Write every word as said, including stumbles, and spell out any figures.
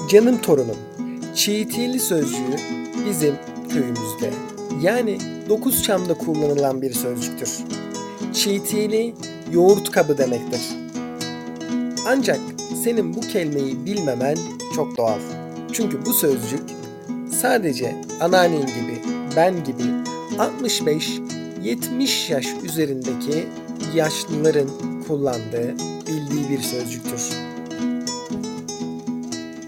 Canım torunum, çiğitili sözcüğü bizim köyümüzde yani Dokuzçam'da kullanılan bir sözcüktür. Çiğitili yoğurt kabı demektir. Ancak senin bu kelimeyi bilmemen çok doğal. Çünkü bu sözcük sadece anneannen gibi, ben gibi altmış beş yetmiş yaş üzerindeki yaşlıların kullandığı, bildiği bir sözcüktür.